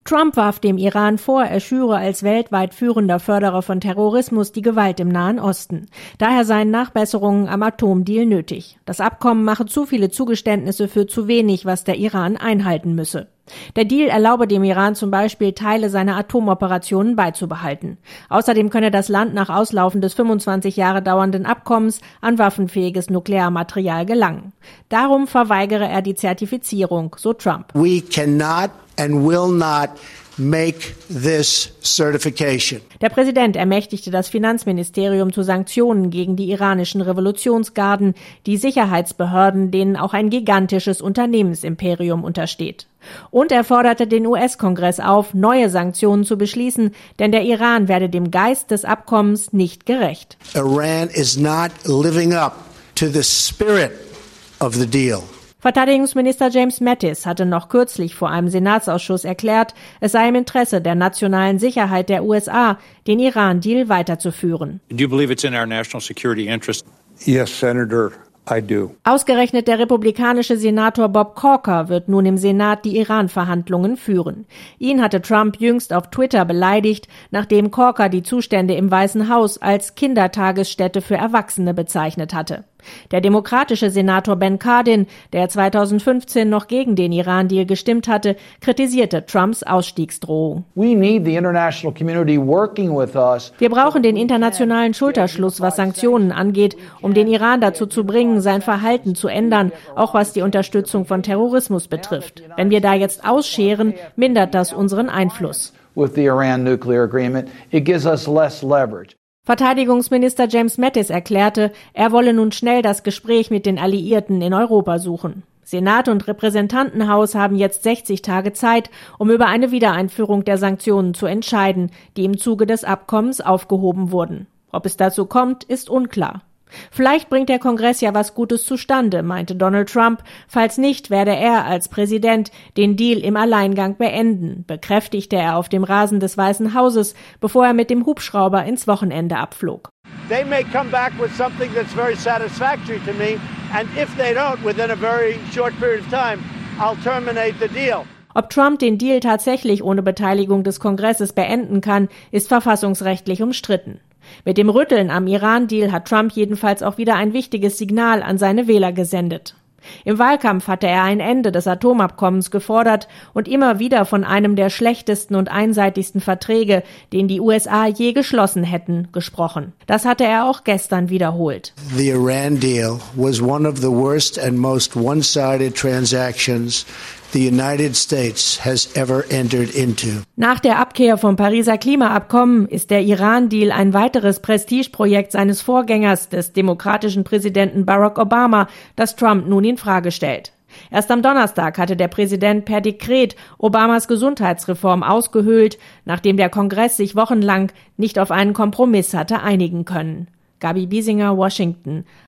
Trump warf dem Iran vor, er schüre als weltweit führender Förderer von Terrorismus die Gewalt im Nahen Osten. Daher seien Nachbesserungen am Atomdeal nötig. Das Abkommen mache zu viele Zugeständnisse für zu wenig, was der Iran einhalten müsse. Der Deal erlaube dem Iran zum Beispiel, Teile seiner Atomoperationen beizubehalten. Außerdem könne das Land nach Auslaufen des 25 Jahre dauernden Abkommens an waffenfähiges Nuklearmaterial gelangen. Darum verweigere er die Zertifizierung, so Trump. We cannot and will not make this certification. Der Präsident ermächtigte das Finanzministerium zu Sanktionen gegen die iranischen Revolutionsgarden, die Sicherheitsbehörden, denen auch ein gigantisches Unternehmensimperium untersteht. Und er forderte den US-Kongress auf, neue Sanktionen zu beschließen, denn der Iran werde dem Geist des Abkommens nicht gerecht. Iran is not living up to the spirit of the deal. Verteidigungsminister James Mattis hatte noch kürzlich vor einem Senatsausschuss erklärt, es sei im Interesse der nationalen Sicherheit der USA, den Iran-Deal weiterzuführen. Do you believe it's in our national security interest? Yes, Senator, I do. Ausgerechnet der republikanische Senator Bob Corker wird nun im Senat die Iran-Verhandlungen führen. Ihn hatte Trump jüngst auf Twitter beleidigt, nachdem Corker die Zustände im Weißen Haus als Kindertagesstätte für Erwachsene bezeichnet hatte. Der demokratische Senator Ben Cardin, der 2015 noch gegen den Iran-Deal gestimmt hatte, kritisierte Trumps Ausstiegsdrohung. Wir brauchen den internationalen Schulterschluss, was Sanktionen angeht, um den Iran dazu zu bringen, sein Verhalten zu ändern, auch was die Unterstützung von Terrorismus betrifft. Wenn wir da jetzt ausscheren, mindert das unseren Einfluss. Verteidigungsminister James Mattis erklärte, er wolle nun schnell das Gespräch mit den Alliierten in Europa suchen. Senat und Repräsentantenhaus haben jetzt 60 Tage Zeit, um über eine Wiedereinführung der Sanktionen zu entscheiden, die im Zuge des Abkommens aufgehoben wurden. Ob es dazu kommt, ist unklar. Vielleicht bringt der Kongress ja was Gutes zustande, meinte Donald Trump. Falls nicht, werde er als Präsident den Deal im Alleingang beenden, bekräftigte er auf dem Rasen des Weißen Hauses, bevor er mit dem Hubschrauber ins Wochenende abflog. They may come back with something that's very satisfactory to me, and if they don't, within a very short period of time, I'll terminate the deal. Ob Trump den Deal tatsächlich ohne Beteiligung des Kongresses beenden kann, ist verfassungsrechtlich umstritten. Mit dem Rütteln am Iran-Deal hat Trump jedenfalls auch wieder ein wichtiges Signal an seine Wähler gesendet. Im Wahlkampf hatte er ein Ende des Atomabkommens gefordert und immer wieder von einem der schlechtesten und einseitigsten Verträge, den die USA je geschlossen hätten, gesprochen. Das hatte er auch gestern wiederholt. The Iran deal was one of the worst and most one-sided transactions the United States has ever entered into. Nach der Abkehr vom Pariser Klimaabkommen ist der Iran-Deal ein weiteres Prestigeprojekt seines Vorgängers, des demokratischen Präsidenten Barack Obama, das Trump nun in Frage stellt. Erst am Donnerstag hatte der Präsident per Dekret Obamas Gesundheitsreform ausgehöhlt, nachdem der Kongress sich wochenlang nicht auf einen Kompromiss hatte einigen können. Gabi Biesinger, Washington.